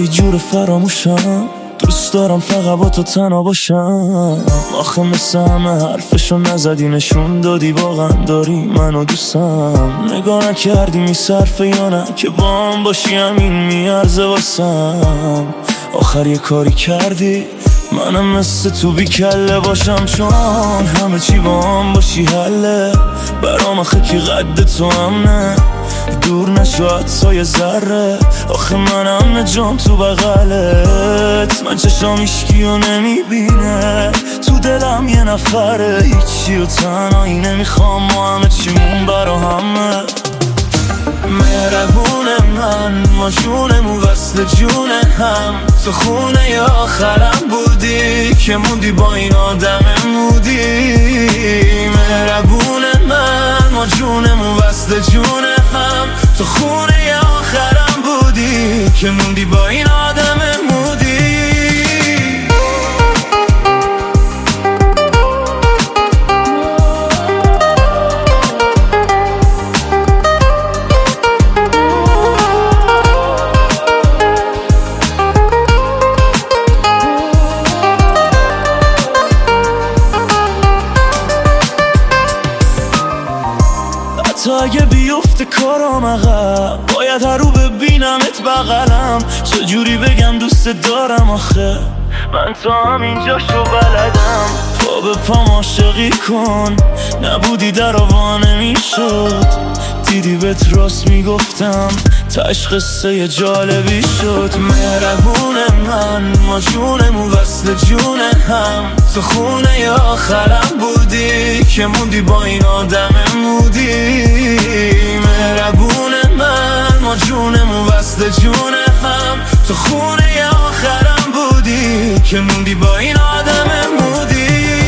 یه جور فراموشم، دوست دارم فقط با تو تنها باشم. آخه مثل همه حرفشو نزدی، نشون دادی واقعا داری منو دوستم. نگاه نکردی میصرفه یا نه که با هم باشی همین میارزه واسم. آخر یه کاری کردی منم مثل تو بی کله باشم، چون همه چی با هم باشی حله برام. آخه کی قد تو همه دور نشو حتی یه ذره. آخه منم جام تو بغلت، من چشام هیچکی رو نمیبینه، تو دلم یه نفره هیچی و تنهایی نمیخوام، ما همه چیمون برا همه. مهربون ما جونمون وصل جون هم، تو خونه ی آخرم بودی که موندی با این آدم مودی. مهربون ما جونمون وصل جون هم، تو خونه ی آخرم بودی که موندی با این آدم مودی. تا اگه بیفته کارام عقب، باید هر رو ببینمت بغلم. چجوری بگم دوست دارم آخه من تا همینجاشو بلدم. پا به پام عاشقی کن، نبودی در آوا نمیشد. دیدی بهت راست میگفتم، تاش قصه جالبی شد. مهربون ما جونمون وصل جون هم، تو خونه ی آخرم بودی که موندی با این آدم مودی. مهربون ما جونمون وصل جون هم، تو خونه ی آخرم بودی که موندی با این آدم مودی.